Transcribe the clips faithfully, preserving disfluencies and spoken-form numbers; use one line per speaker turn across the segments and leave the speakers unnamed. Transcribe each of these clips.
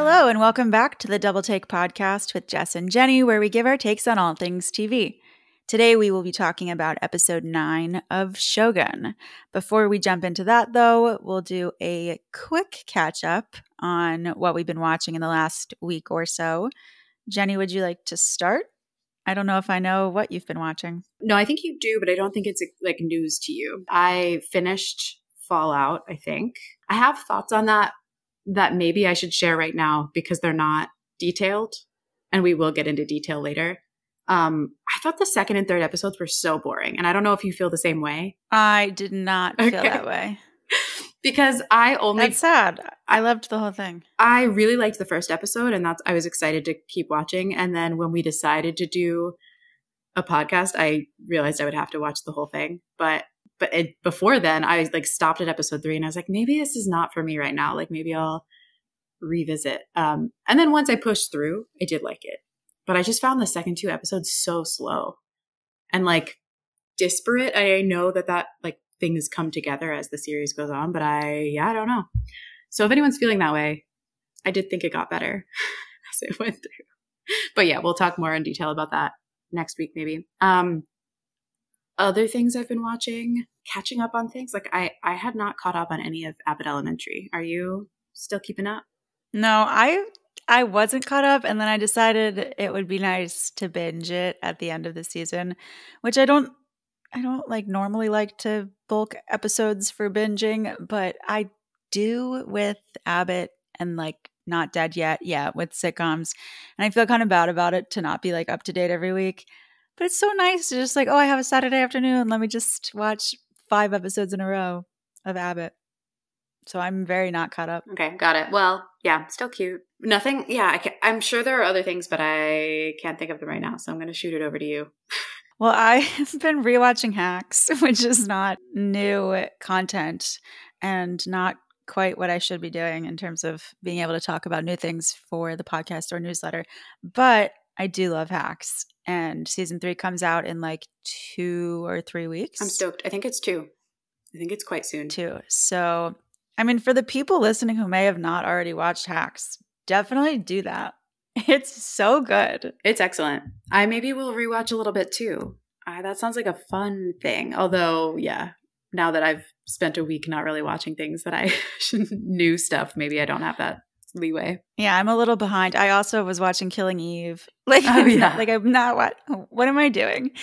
Hello, and welcome back to the Double Take podcast with Jess and Jenny, where we give our takes on all things T V. Today, we will be talking about episode nine of Shogun. Before we jump into that, though, we'll do a quick catch up on what we've been watching in the last week or so. Jenny, would you like to start? I don't know if I know what you've been watching.
No, I think you do, but I don't think it's like news to you. I finished Fallout, I think. I have thoughts on that that maybe I should share right now because they're not detailed, and we will get into detail later. Um, I thought the second and third episodes were so boring, and I don't know if you feel the same way.
I did not feel
Okay.
that way.
Because I only
That's sad. I loved the whole thing.
I really liked the first episode, and that's I was excited to keep watching. And then when we decided to do a podcast, I realized I would have to watch the whole thing. But but it, before then, I like stopped at episode three, and I was like, maybe this is not for me right now. Like maybe I'll revisit. Um, and then once I pushed through, I did like it. But I just found the second two episodes so slow and like disparate. I know that that like things come together as the series goes on, but I yeah I don't know. So if anyone's feeling that way, I did think it got better as it went through. But yeah, we'll talk more in detail about that next week maybe. Um, other things I've been watching, catching up on things. Like I, I had not caught up on any of Abbott Elementary. Are you still keeping up?
No, I I wasn't caught up, and then I decided it would be nice to binge it at the end of the season, which I don't I don't like normally like to bulk episodes for binging, but I do with Abbott and like Not Dead Yet, yeah, with sitcoms. And I feel kind of bad about it to not be like up to date every week. But it's so nice to just like, oh, I have a Saturday afternoon. Let me just watch five episodes in a row of Abbott. So I'm very not caught up.
Okay, got it. Well, yeah, still cute. Nothing. Yeah, I can, I'm sure there are other things, but I can't think of them right now. So I'm going to shoot it over to you.
Well, I've been rewatching Hacks, which is not new content and not quite what I should be doing in terms of being able to talk about new things for the podcast or newsletter. But I do love Hacks. And season three comes out in like two or three weeks.
I'm stoked. I think it's two. I think it's quite soon.
Two. So, I mean, for the people listening who may have not already watched Hacks, definitely do that. It's so good.
It's excellent. I maybe will rewatch a little bit too. I, that sounds like a fun thing. Although, yeah, now that I've spent a week not really watching things that I new stuff, maybe I don't have that leeway.
Yeah, I'm a little behind. I also was watching Killing Eve. Like,
Oh, yeah.
like I'm not what? What am I doing?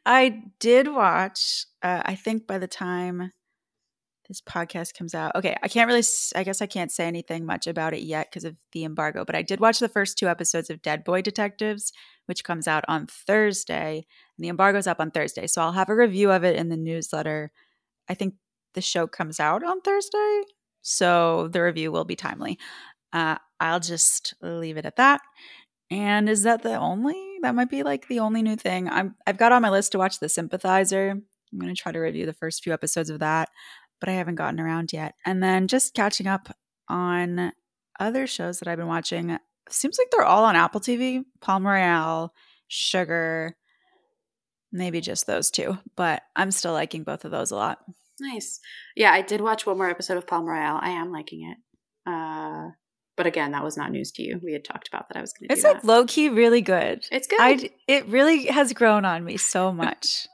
I did watch. Uh, I think by the time this podcast comes out, okay, I can't really. I guess I can't say anything much about it yet because of the embargo. But I did watch the first two episodes of Dead Boy Detectives, which comes out on Thursday, and the embargo's up on Thursday. So I'll have a review of it in the newsletter. I think the show comes out on Thursday, so the review will be timely. Uh, I'll just leave it at that. And is that the only? That might be like the only new thing. I'm, I've got on my list to watch The Sympathizer. I'm going to try to review the first few episodes of that, but I haven't gotten around yet. And then just catching up on other shows that I've been watching. Seems like they're all on Apple T V. Palm Royale, Sugar, maybe just those two. But I'm still liking both of those a lot.
Nice. Yeah, I did watch one more episode of Palm Royale. I am liking it. Uh, but again, that was not news to you. We had talked about that I was going to do
It's
that.
like low-key really good.
It's good.
I, it really has grown on me so much.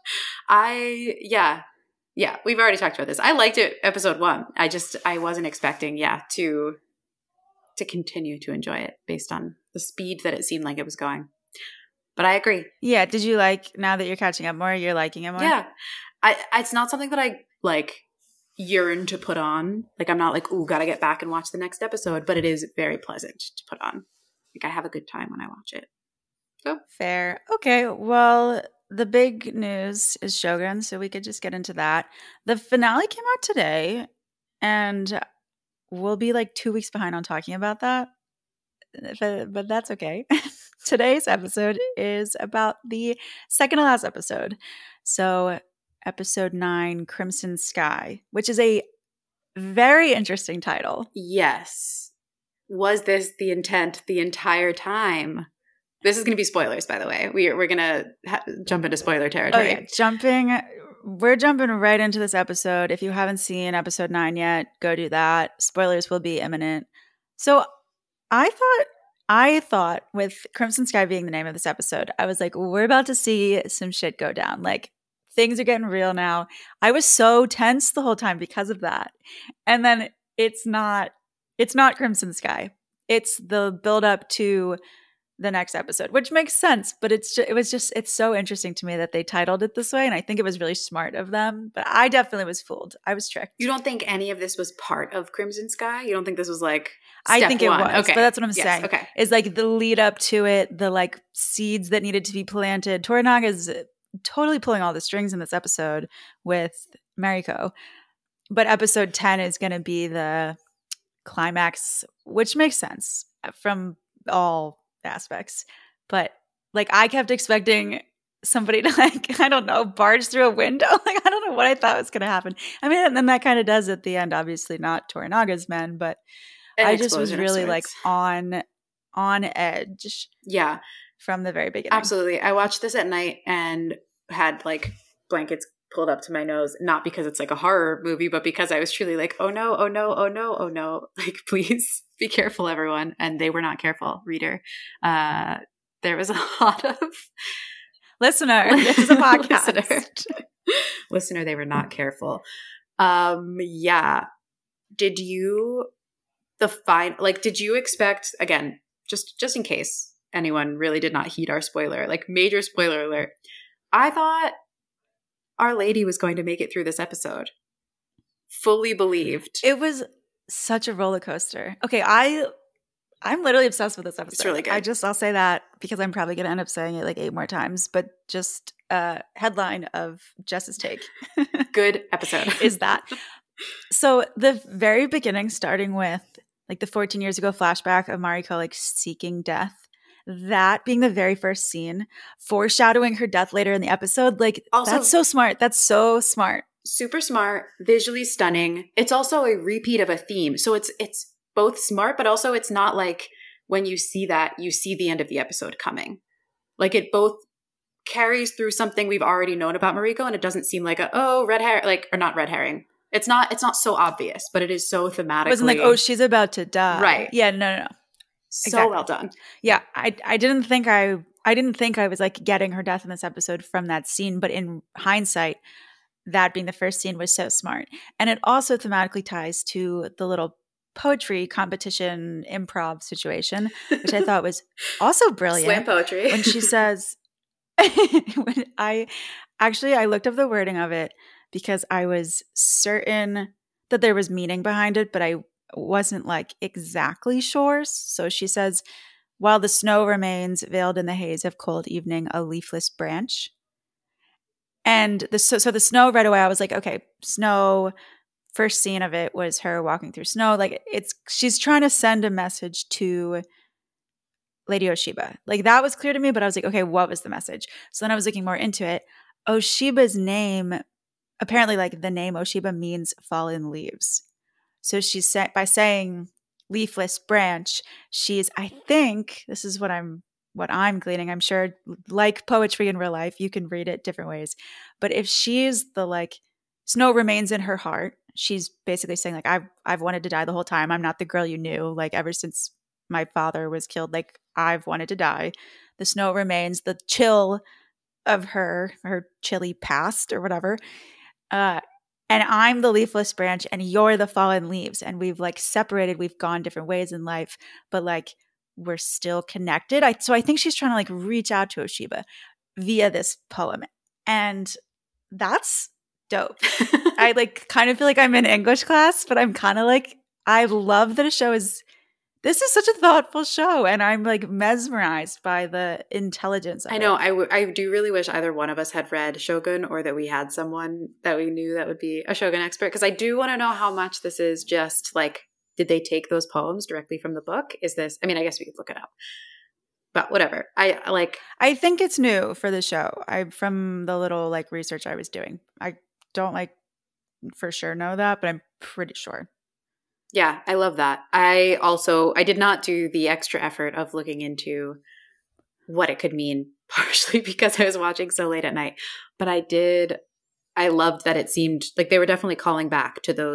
I, yeah. Yeah, we've already talked about this. I liked it episode one. I just, I wasn't expecting, yeah, to to continue to enjoy it based on the speed that it seemed like it was going. But I agree.
Yeah. Did you like, now that you're catching up more, you're liking it more?
Yeah. I, it's not something that I, like, yearn to put on. Like, I'm not like, ooh, gotta get back and watch the next episode. But it is very pleasant to put on. Like, I have a good time when I watch it. So
Fair. Okay. Well, the big news is Shogun, so we could just get into that. The finale came out today, and we'll be like two weeks behind on talking about that. But, but that's okay. Today's episode is about the second to last episode. So, episode nine, Crimson Sky, which is a very interesting title.
yes. Was this the intent the entire time? This is going to be spoilers, by the way. We, we're going to ha- jump into spoiler territory.
Oh, yeah. Jumping, we're jumping right into this episode. If you haven't seen episode nine yet, go do that. Spoilers will be imminent. So I thought I thought with Crimson Sky being the name of this episode, I was like, we're about to see some shit go down. Like things are getting real now. I was so tense the whole time because of that. And then it's not it's not Crimson Sky. It's the build up to the next episode, which makes sense, but it's just, it was just it's so interesting to me that they titled it this way, and I think it was really smart of them, but I definitely was fooled. I was tricked.
You don't think any of this was part of Crimson Sky? You don't think this was like
I think it
one?
was,
okay.
But that's what I'm
yes,
saying.
Okay.
Is like the lead up to it, the like seeds that needed to be planted. Toranaga is totally pulling all the strings in this episode with Mariko, but episode ten is going to be the climax, which makes sense from all aspects. But like I kept expecting somebody to like, I don't know, barge through a window. Like I don't know what I thought was going to happen. I mean, and then that kind of does at the end, obviously not Toranaga's men, but
An
I just was
explosion of
really like
sorts.
on on edge
Yeah,
from the very beginning.
absolutely. I watched this at night and had like blankets pulled up to my nose, not because it's like a horror movie, but because I was truly like, oh no, oh no, oh no, oh no. Like, please be careful, everyone. And they were not careful, reader. Uh, there was a lot of
Listener, this is a podcast.
Listener. Listener, they were not careful. Um, yeah. Did you the fine like did you expect, again, just just in case anyone really did not heed our spoiler, like major spoiler alert, I thought Our Lady was going to make it through this episode. Fully believed.
It was such a roller coaster. Okay, I I'm literally obsessed with this episode.
It's really good.
I just I'll say that because I'm probably gonna end up saying it like eight more times, but just uh headline of Jess's take.
Good episode.
Is that. So the very beginning, starting with like the fourteen years ago flashback of Mariko like seeking death, that being the very first scene, foreshadowing her death later in the episode, like
Also-
that's so smart. That's so smart.
Super smart, visually stunning. It's also a repeat of a theme. So it's it's both smart, but also it's not like when you see that, you see the end of the episode coming. Like it both carries through something we've already known about Mariko, and it doesn't seem like a, oh, red hair, like, or not red herring. It's not it's not so obvious, but it is so thematically.
It wasn't like, oh, she's about to die.
Right.
Yeah, no, no, no.
so
exactly.
well done.
Yeah, I I didn't think I I didn't think I was like getting her death in this episode from that scene, but in hindsight, that being the first scene was so smart. And it also thematically ties to the little poetry competition improv situation, which I thought was also brilliant.
Slam poetry.
When she says, when I actually, I looked up the wording of it because I was certain that there was meaning behind it, but I wasn't like exactly sure. So she says, while the snow remains veiled in the haze of cold evening, a leafless branch. And the so, so the snow right away, I was like, okay, snow. First scene of it was her walking through snow. Like it's she's trying to send a message to Lady Oshiba. Like that was clear to me, but I was like, okay, what was the message? So then I was looking more into it. Oshiba's name, apparently, like the name Oshiba means fallen leaves. So she's sa- by saying leafless branch, she's, I think, this is what I'm what I'm gleaning. I'm sure, like poetry in real life, you can read it different ways. But if she's the like snow remains in her heart, she's basically saying like I've I've wanted to die the whole time. I'm not the girl you knew. Like ever since my father was killed, like I've wanted to die. The snow remains. The chill of her her chilly past or whatever. Uh, and I'm the leafless branch, and you're the fallen leaves. And we've like separated. We've gone different ways in life, but like we're still connected. I so I think she's trying to like reach out to Oshiba via this poem, and that's dope. I like kind of feel like I'm in English class, but I'm kind of like, I love that a show is, this is such a thoughtful show, and I'm like mesmerized by the intelligence of
I know.
it.
I, w- I do really wish either one of us had read Shogun, or that we had someone that we knew that would be a Shogun expert, because I do want to know how much this is just like, did they take those poems directly from the book? Is this, I mean, I guess we could look it up. But whatever. I like.
I think it's new for the show. I from the little like research I was doing. I don't like for sure know that, but I'm pretty sure.
Yeah, I love that. I also, I did not do the extra effort of looking into what it could mean, partially because I was watching so late at night. But I did, I loved that it seemed like they were definitely calling back to those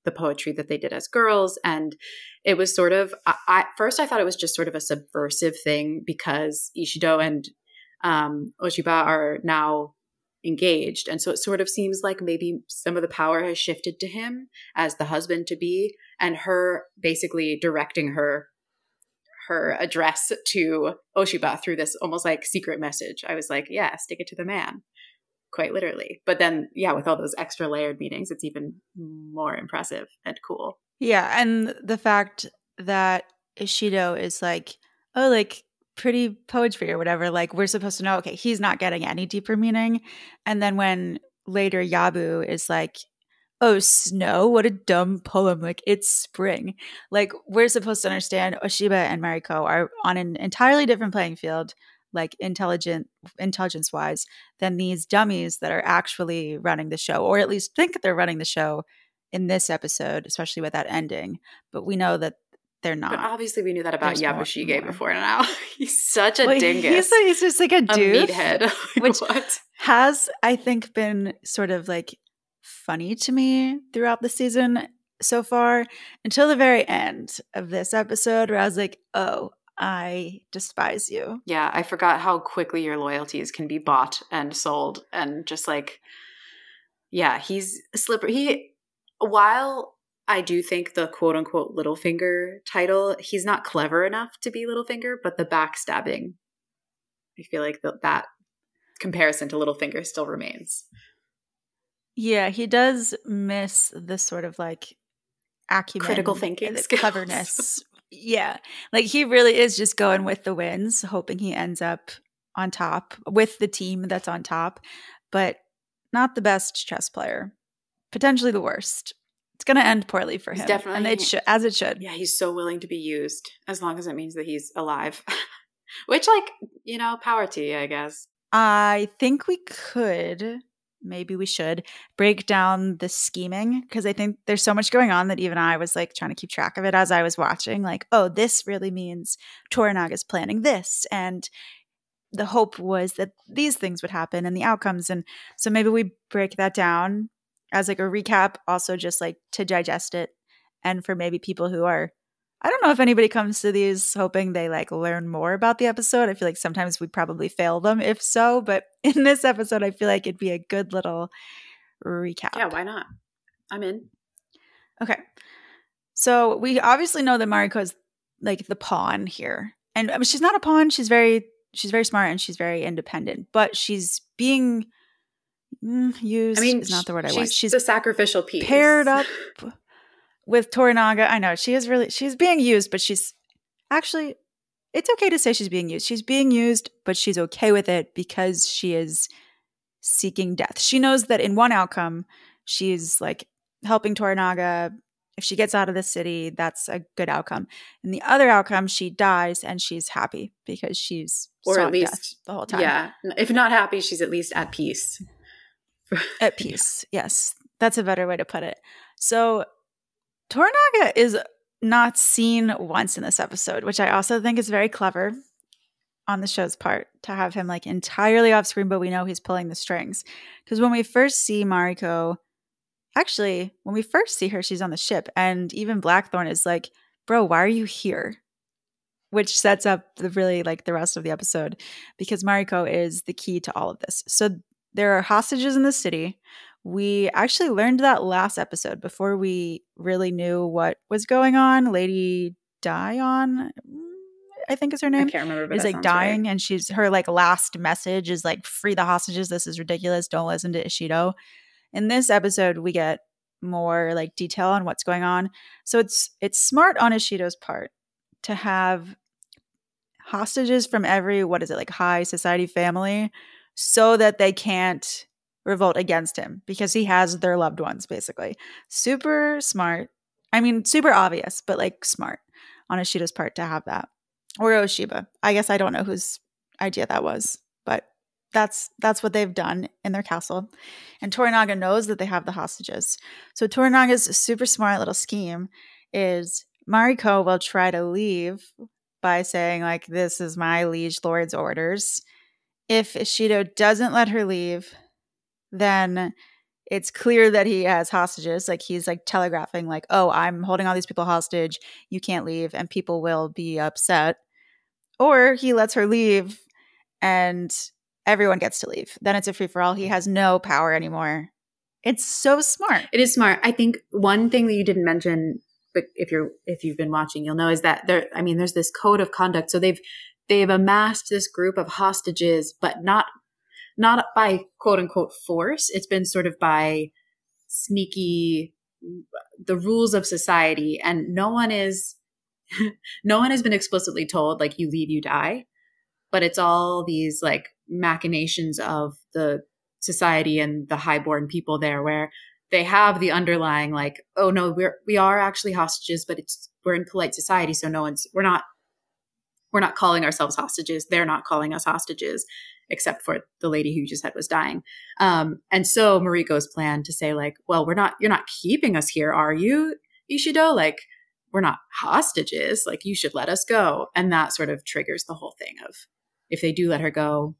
the poetry that they did as girls. And it was sort of, I, I, first I thought it was just sort of a subversive thing because Ishido and um, Oshiba are now engaged. And so it sort of seems like maybe some of the power has shifted to him as the husband to be, and her basically directing her her address to Oshiba through this almost like secret message. I was like, yeah, stick it to the man, quite literally. But then, yeah, with all those extra layered meanings, it's even more impressive and cool.
Yeah, and the fact that Ishido is like, oh, like pretty poetry or whatever, like we're supposed to know, okay, he's not getting any deeper meaning. And then when later Yabu is like, oh, snow, what a dumb poem, like it's spring. Like we're supposed to understand Oshiba and Mariko are on an entirely different playing field, like intelligent intelligence wise, than these dummies that are actually running the show, or at least think they're running the show in this episode, especially with that ending. But we know that they're not.
But obviously we knew that about
There's more-
Yabushige
more.
before now. He's such a
Well,
dingus.
He's, he's just like a
a
dude,
meathead. Like,
which
what?
has, I think, been sort of like funny to me throughout the season so far, until the very end of this episode where I was like, oh, I despise you.
Yeah, I forgot how quickly your loyalties can be bought and sold, and just like, yeah, he's slippery. He, while I do think the quote unquote Littlefinger title, he's not clever enough to be Littlefinger, but the backstabbing, I feel like the, that comparison to Littlefinger still remains.
Yeah, he does miss this sort of like acumen,
Critical thinking
and
skills.
cleverness. Yeah, like he really is just going with the winds, hoping he ends up on top with the team that's on top, but not the best chess player. Potentially the worst. It's going to end poorly for
He's
him,
definitely-
and it should, as it should.
Yeah, he's so willing to be used as long as it means that he's alive. Which, like, you know, power to you, I guess.
I think we could, maybe we should, break down the scheming, because I think there's so much going on that even I was like trying to keep track of it as I was watching. Like, oh, this really means Toranaga's planning this, and the hope was that these things would happen and the outcomes. And so maybe we break that down as like a recap, also just like to digest it. And for maybe people who are, I don't know if anybody comes to these hoping they like learn more about the episode. I feel like sometimes we probably fail them if so, but in this episode, I feel like it'd be a good little recap.
Yeah, why not? I'm in.
Okay. So we obviously know that Mariko is like the pawn here. And I mean, she's not a pawn. She's very, she's very smart and she's very independent, but she's being mm, used.
I mean,
is not the word I
she's
want. She's
the sacrificial piece.
paired up with Toranaga. I know she is really, she's being used, but she's actually, it's okay to say she's being used. She's being used, but she's okay with it because she is seeking death. She knows that in one outcome, she's like helping Toranaga. If she gets out of the city, that's a good outcome. In the other outcome, she dies and she's happy because she's
or at
sought death
least
the whole time.
Yeah. If not happy, she's at least at peace.
At peace. Yes. That's a better way to put it. So Toranaga is not seen once in this episode, which I also think is very clever on the show's part to have him like entirely off screen, but we know he's pulling the strings. Because when we first see Mariko, actually, when we first see her, she's on the ship, and even Blackthorn is like, bro, why are you here? Which sets up the really like the rest of the episode, because Mariko is the key to all of this. So there are hostages in the city. We actually learned that last episode before we really knew what was going on. Lady Dion, I think is her name.
I can't remember. But
is
that
like
sounds
dying,
right.
and she's her like last message is like, free the hostages. This is ridiculous. Don't listen to Ishido. In this episode, we get more like detail on what's going on. So it's it's smart on Ishido's part to have hostages from every, what is it, like high society family, so that they can't revolt against him because he has their loved ones, basically. Super smart. I mean, super obvious, but like smart on Ishido's part to have that. Or Oshiba. I guess I don't know whose idea that was, but that's that's what they've done in their castle. And Toranaga knows that they have the hostages. So Toranaga's super smart little scheme is Mariko will try to leave by saying, like, this is my liege lord's orders. If Ishido doesn't let her leave, then it's clear that he has hostages. Like he's like telegraphing like, oh, I'm holding all these people hostage. You can't leave and people will be upset. Or he lets her leave and everyone gets to leave. Then it's a free for all. He has no power anymore. It's so smart.
It is smart. I think one thing that you didn't mention, but if you're if you've been watching, you'll know is that there. I mean, there's this code of conduct. So they've they've amassed this group of hostages, but not not by quote unquote force. It's been sort of by sneaky, the rules of society, and no one is no one has been explicitly told like you leave, you die. But it's all these like machinations of the society and the highborn people there where they have the underlying like, oh no, we're we are actually hostages, but it's we're in polite society, so no one's we're not we're not calling ourselves hostages. They're not calling us hostages, except for the lady who you just said was dying. Um, and so Mariko's plan to say like, well, we're not you're not keeping us here, are you, Ishido? Like, we're not hostages. Like, you should let us go. And that sort of triggers the whole thing of if they do let her go,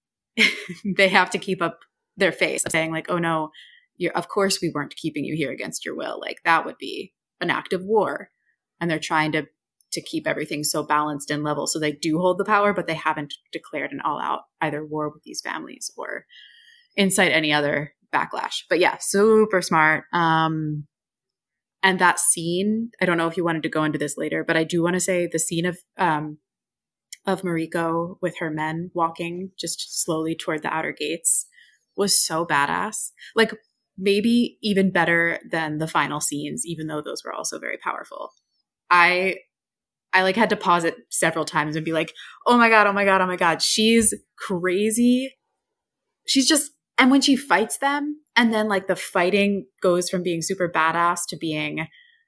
they have to keep up their face of saying like, oh no, you're, of course we weren't keeping you here against your will. Like that would be an act of war. And they're trying to, to keep everything so balanced and level. So they do hold the power, but they haven't declared an all out either war with these families or incite any other backlash. But yeah, super smart. Um, and that scene, I don't know if you wanted to go into this later, but I do want to say the scene of, um, of Mariko with her men walking just slowly toward the outer gates was so badass. Like maybe even better than the final scenes, even though those were also very powerful. I I like had to pause it several times and be like, oh my God, oh my God, oh my God. She's crazy. She's just, and when she fights them and then like the fighting goes from being super badass to being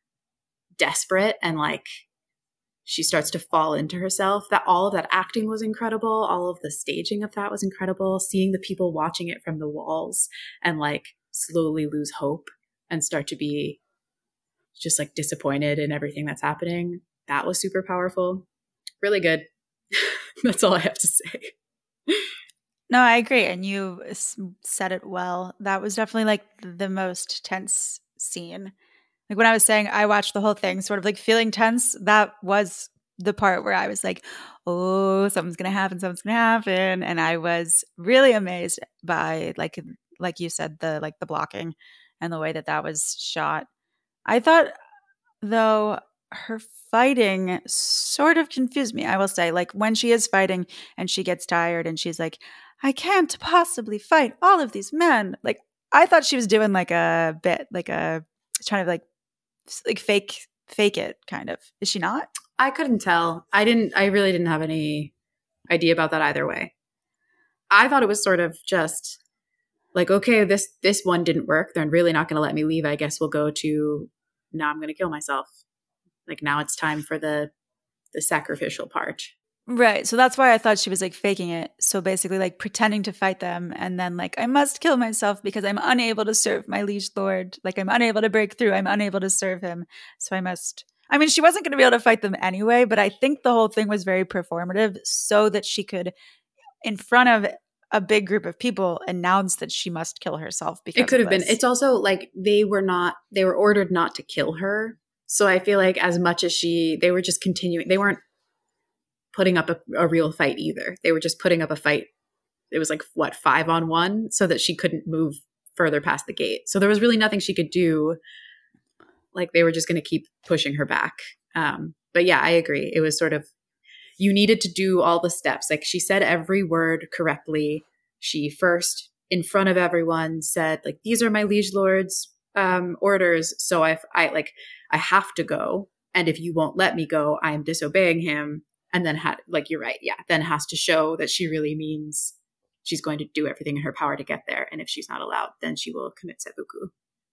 desperate and like she starts to fall into herself, that all of that acting was incredible. All of the staging of that was incredible. Seeing the people watching it from the walls and like slowly lose hope and start to be just like disappointed in everything that's happening. That was super powerful. Really good. That's all I have to say.
No, I agree. And you said it well. That was definitely like the most tense scene. Like when I was saying I watched the whole thing sort of like feeling tense, that was the part where I was like, oh, something's going to happen, something's going to happen. And I was really amazed by like, like you said, the like the blocking and the way that that was shot. I thought though her fighting sort of confused me, I will say. Like when she is fighting and she gets tired and she's like, I can't possibly fight all of these men. Like I thought she was doing like a bit, like a trying to like like fake fake it kind of. Is she not?
I couldn't tell. I didn't I really didn't have any idea about that either way. I thought it was sort of just like, okay, this this one didn't work. They're really not going to let me leave. I guess we'll go to now I'm going to kill myself. Like now it's time for the the sacrificial part.
Right. So that's why I thought she was like faking it. So basically like pretending to fight them and then like I must kill myself because I'm unable to serve my liege lord. Like I'm unable to break through. I'm unable to serve him. So I must I mean, she wasn't going to be able to fight them anyway, but I think the whole thing was very performative so that she could, in front of a big group of people, announce that she must kill herself because
it could have
this.
been. It's also like they were not, they were ordered not to kill her. So I feel like as much as she, they were just continuing, they weren't putting up a, a real fight either. They were just putting up a fight. It was like, what, five on one so that she couldn't move further past the gate. So there was really nothing she could do. Like they were just going to keep pushing her back. Um, but yeah, I agree. It was sort of, you needed to do all the steps. Like she said every word correctly. She first, in front of everyone, said like, these are my liege lord's um, orders. So I, I like, I have to go. And if you won't let me go, I am disobeying him. And then had, like, you're right. Yeah. Then has to show that she really means she's going to do everything in her power to get there. And if she's not allowed, then she will commit seppuku.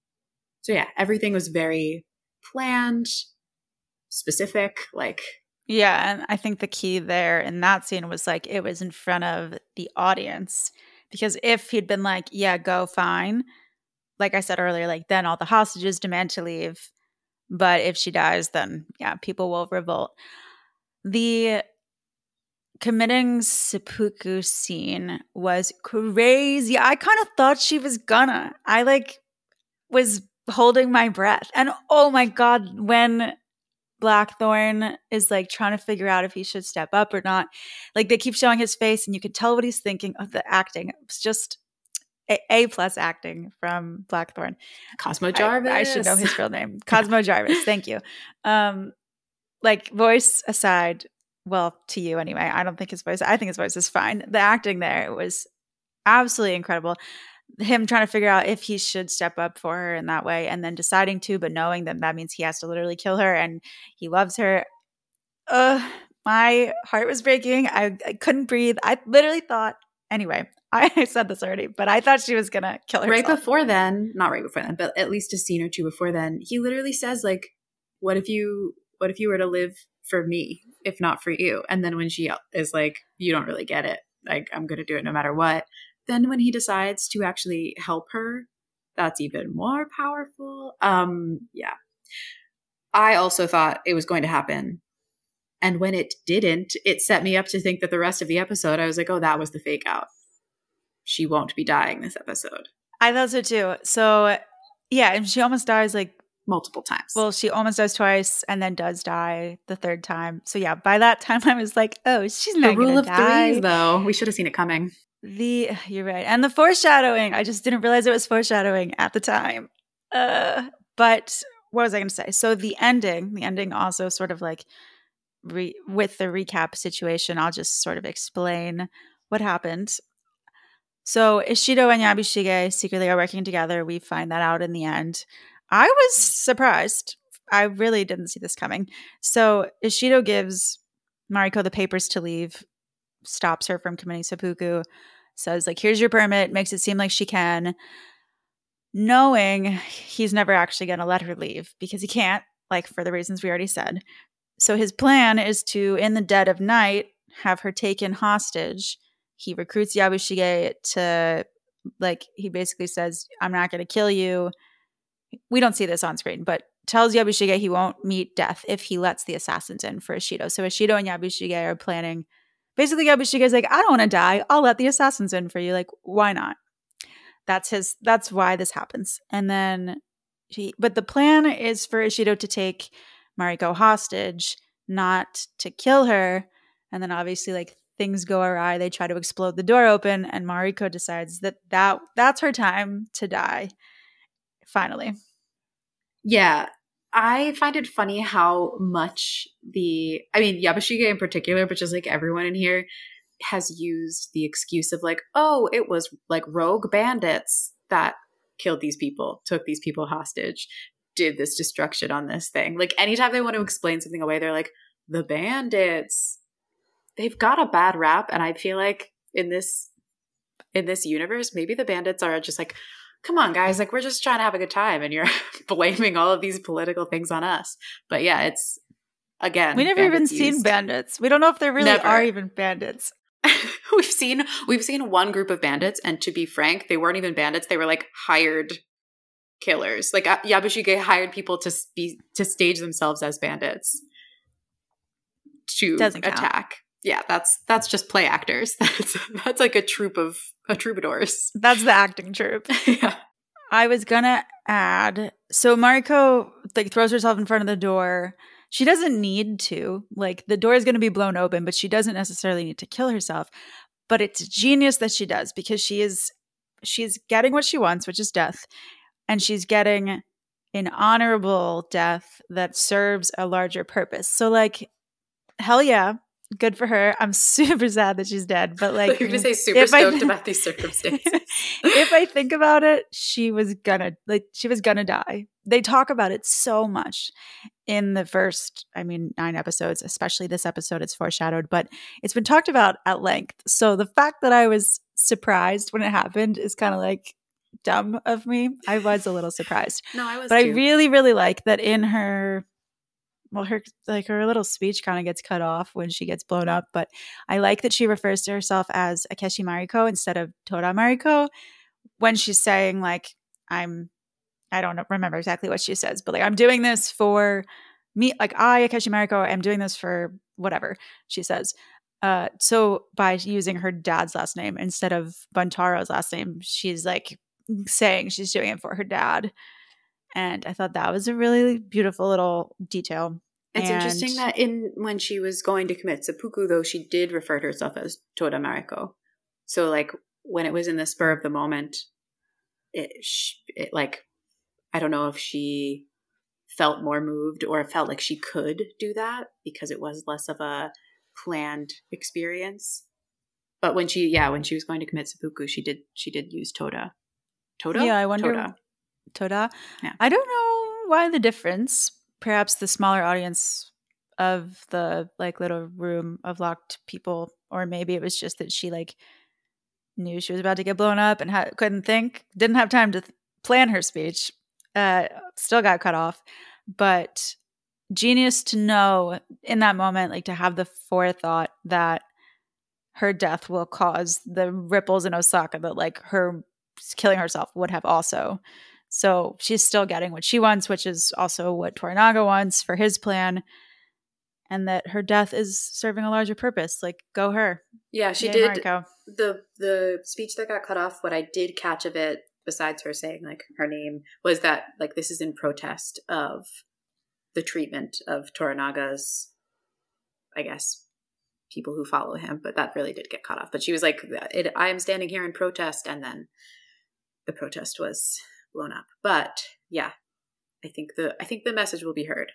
So yeah, everything was very planned, specific, like.
Yeah, and I think the key there in that scene was like it was in front of the audience. Because if he'd been like, yeah, go, fine. Like I said earlier, like then all the hostages demand to leave. But if she dies, then yeah, people will revolt. The committing seppuku scene was crazy. I kind of thought she was gonna. I like was holding my breath. And oh my God, when Blackthorn is like trying to figure out if he should step up or not, like they keep showing his face and you can tell what he's thinking. Of the acting. It's just A, A plus acting from Blackthorn.
Cosmo Jarvis.
I, I should know his real name. Cosmo Jarvis. Thank you. Um, like voice aside, well, to you anyway, I don't think his voice, I think his voice is fine. The acting there was absolutely incredible. Him trying to figure out if he should step up for her in that way and then deciding to, but knowing that that means he has to literally kill her and he loves her. Uh, my heart was breaking. I, I couldn't breathe. I literally thought, anyway, I said this already, but I thought she was going to kill herself.
Right before then, not right before then, but at least a scene or two before then, he literally says like, what if you, what if you were to live for me, if not for you? And then when she is like, you don't really get it. Like, I'm going to do it no matter what. Then when he decides to actually help her, that's even more powerful. Um, yeah. I also thought it was going to happen. And when it didn't, it set me up to think that the rest of the episode, I was like, oh, that was the fake out. She won't be dying this episode.
I thought so too. So yeah, and she almost dies like
multiple times.
Well, she almost dies twice and then does die the third time. So yeah, by that time I was like, oh, she's not going to die.
The rule of threes, though. We should have seen it coming.
The You're right. And the foreshadowing. I just didn't realize it was foreshadowing at the time. Uh, but what was I going to say? So the ending, the ending also sort of like re- with the recap situation, I'll just sort of explain what happened. So Ishido and Yabushige secretly are working together. We find that out in the end. I was surprised. I really didn't see this coming. So Ishido gives Mariko the papers to leave, stops her from committing seppuku, says like, here's your permit, makes it seem like she can, knowing he's never actually going to let her leave because he can't, like for the reasons we already said. So his plan is to, in the dead of night, have her taken hostage. He recruits Yabushige to, like, he basically says, I'm not going to kill you. We don't see this on screen, but tells Yabushige he won't meet death if he lets the assassins in for Ishido. So Ishido and Yabushige are planning. Basically, Yabushige's like, I don't want to die. I'll let the assassins in for you. Like, why not? That's his. That's why this happens. And then, he, but the plan is for Ishido to take Mariko hostage, not to kill her. And then obviously, like, things go awry. They try to explode the door open, and Mariko decides that, that that's her time to die. Finally.
Yeah. I find it funny how much the, I mean, Yabushige in particular, but just like everyone in here has used the excuse of like, oh, it was like rogue bandits that killed these people, took these people hostage, did this destruction on this thing. Like anytime they want to explain something away, they're like, the bandits. They've got a bad rap. And I feel like in this, in this universe, maybe the bandits are just like, come on, guys, like we're just trying to have a good time and you're blaming all of these political things on us. But yeah, it's, again,
we never even used. seen bandits. We don't know if there really
never.
are even bandits.
we've seen we've seen one group of bandits, and to be frank, they weren't even bandits. They were like hired killers. Like Yabushige hired people to be to stage themselves as bandits to
Doesn't
attack.
Count.
Yeah, that's that's just play actors. That's that's like a troupe of a troubadours.
That's the acting troupe.
Yeah.
I was gonna add, so Mariko like throws herself in front of the door. She doesn't need to. Like the door is gonna be blown open, but she doesn't necessarily need to kill herself. But it's genius that she does because she is she's getting what she wants, which is death, and she's getting an honorable death that serves a larger purpose. So like, hell yeah. Good for her. I'm super sad that she's dead, but like,
you're gonna say super stoked I, about these circumstances.
If I think about it, she was gonna like she was gonna die. They talk about it so much in the first, I mean, nine episodes, especially this episode. It's foreshadowed, but it's been talked about at length. So the fact that I was surprised when it happened is kind of like dumb of me. I was a little surprised.
No, I was,
but
too.
I really, really like that in her. Well, her like her little speech kind of gets cut off when she gets blown up, but I like that she refers to herself as Akechi Mariko instead of Tora Mariko when she's saying like, I'm, I don't remember exactly what she says, but like, I'm doing this for me. Like I, Akechi Mariko, am doing this for whatever she says. Uh, so by using her dad's last name instead of Buntaro's last name, she's like saying she's doing it for her dad. And I thought that was a really beautiful little detail.
It's
and
interesting that in when she was going to commit seppuku, though, she did refer to herself as Toda Mariko. So, like, when it was in the spur of the moment, it, it like, I don't know if she felt more moved or felt like she could do that because it was less of a planned experience. But when she, yeah, when she was going to commit seppuku, she did, she did use Toda. Toda?
Yeah, I wonder.
Toda.
Toda.
Yeah.
I don't know why the difference. Perhaps the smaller audience of the like little room of locked people, or maybe it was just that she like knew she was about to get blown up and ha- couldn't think, didn't have time to th- plan her speech. Uh, still got cut off, but genius to know in that moment, like to have the forethought that her death will cause the ripples in Osaka that like her killing herself would have also. So she's still getting what she wants, which is also what Toranaga wants for his plan, and that her death is serving a larger purpose. Like, go her.
Yeah, she
Yay,
did.
Mariko.
The the speech that got cut off, what I did catch of it, besides her saying like her name, was that like this is in protest of the treatment of Toranaga's, I guess, people who follow him. But that really did get cut off. But she was like, it, I am standing here in protest, and then the protest was blown up. But yeah, I think the I think the message will be heard.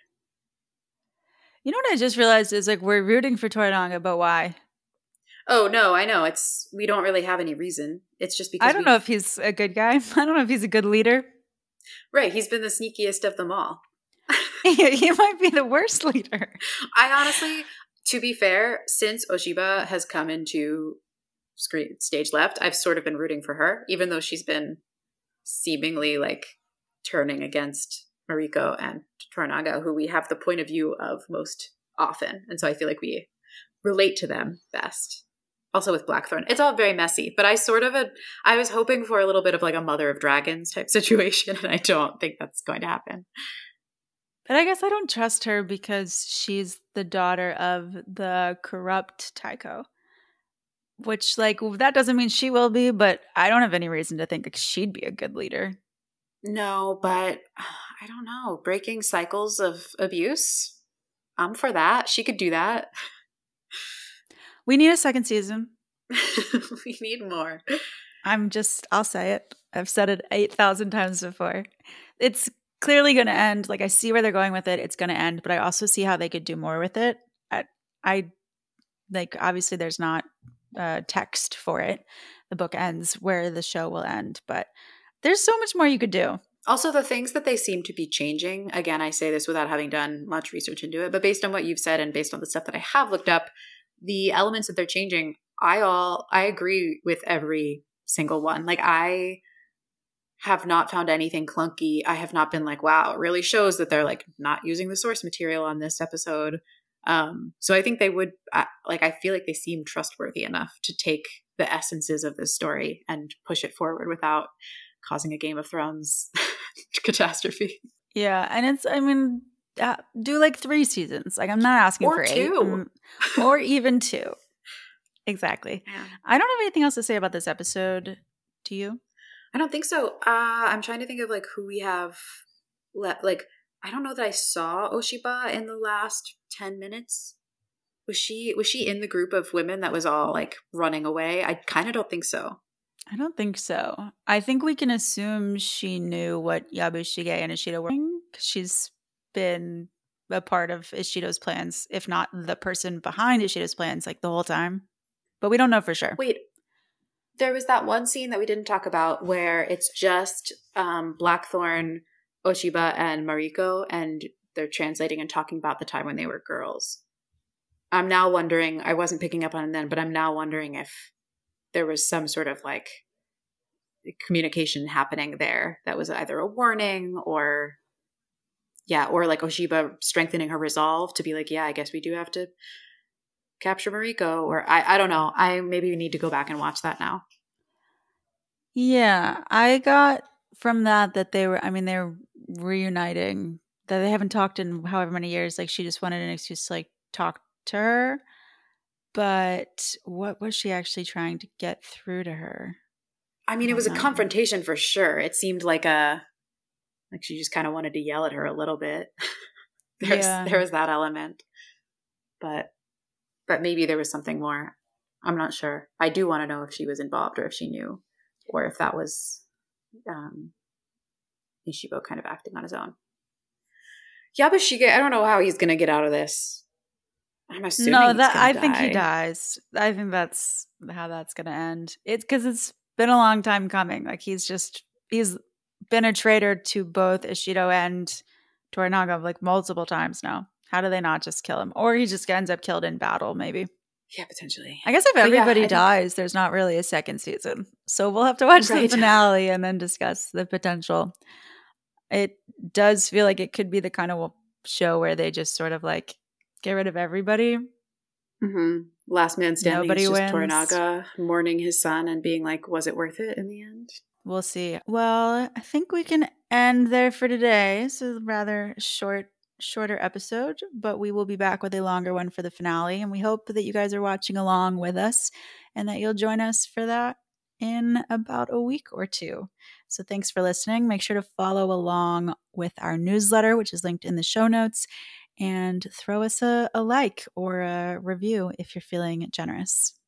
You know what I just realized is like we're rooting for Toranaga, but why?
Oh no, I know. It's we don't really have any reason. It's just because
I don't know if he's a good guy. I don't know if he's a good leader.
Right, he's been the sneakiest of them all.
He might be the worst leader.
I honestly, to be fair, since Oshiba has come into screen stage left, I've sort of been rooting for her, even though she's been seemingly like turning against Mariko and Toranaga, who we have the point of view of most often. And so I feel like we relate to them best. Also with Blackthorn. It's all very messy, but I sort of, a, I was hoping for a little bit of like a Mother of Dragons type situation, and I don't think that's going to happen.
But I guess I don't trust her because she's the daughter of the corrupt Taiko. Which, like, that doesn't mean she will be, but I don't have any reason to think like, she'd be a good leader.
No, but I don't know. Breaking cycles of abuse? I'm for that. She could do that.
We need a second season.
We need more.
I'm just, I'll say it. I've said it eight thousand times before. It's clearly going to end. Like, I see where they're going with it. It's going to end, but I also see how they could do more with it. I, I like, obviously, there's not uh, text for it. The book ends where the show will end, but there's so much more you could do.
Also, the things that they seem to be changing, again, I say this without having done much research into it, but based on what you've said and based on the stuff that I have looked up, the elements that they're changing, I all I agree with every single one. Like, I have not found anything clunky. I have not been like, wow, it really shows that they're like not using the source material on this episode. Um, so I think they would, uh, like, I feel like they seem trustworthy enough to take the essences of this story and push it forward without causing a Game of Thrones catastrophe.
Yeah, and it's, I mean, uh, do like three seasons. Like, I'm not asking
or
for
two.
eight. Um, or even two. Exactly.
Yeah.
I don't have anything else to say about this episode. Do you?
I don't think so. Uh, I'm trying to think of like who we have left. Like, I don't know that I saw Oshiba in the last ten minutes. Was she was she in the group of women that was all like running away? I kind of don't think so.
I don't think so. I think we can assume she knew what Yabushige and Ishida were doing because she's been a part of Ishido's plans, if not the person behind Ishido's plans, like the whole time. But we don't know for sure.
Wait, there was that one scene that we didn't talk about where it's just um, Blackthorn, Oshiba, and Mariko, and they're translating and talking about the time when they were girls. I'm now wondering, I wasn't picking up on it then, but I'm now wondering if there was some sort of like communication happening there that was either a warning or, yeah, or like Oshiba strengthening her resolve to be like, yeah, I guess we do have to capture Mariko, or I, I don't know. I maybe we need to go back and watch that now.
Yeah, I got from that that they were, I mean, they were reuniting, that they haven't talked in however many years. Like, she just wanted an excuse to like talk to her. But what was she actually trying to get through to her?
I mean,
I
it was a
don't know.
confrontation for sure. It seemed like a like she just kind of wanted to yell at her a little bit. There's
Yeah.
there was that element. But but maybe there was something more. I'm not sure. I do want to know if she was involved or if she knew, or if that was um, Ishibo kind of acting on his own. Yabashige, I don't know how he's going to get out of this. I'm assuming
No,
he's
that
gonna
I
die.
think he dies. I think that's how that's going to end. It's because it's been a long time coming. Like he's just he's been a traitor to both Ishido and Toranaga like multiple times now. How do they not just kill him? Or he just ends up killed in battle, maybe.
Yeah, potentially.
I guess if
But yeah,
everybody
I think-
dies, there's not really a second season. So we'll have to watch the
Right.
finale and then discuss the potential. It does feel like it could be the kind of show where they just sort of like get rid of everybody.
Mm-hmm. Last man standing
Nobody
is just
wins.
Toranaga mourning his son and being like, was it worth it in the end?
We'll see. Well, I think we can end there for today. It's a rather short, shorter episode, but we will be back with a longer one for the finale. And we hope that you guys are watching along with us and that you'll join us for that in about a week or two. So thanks for listening. Make sure to follow along with our newsletter, which is linked in the show notes, and throw us a, a like or a review if you're feeling generous.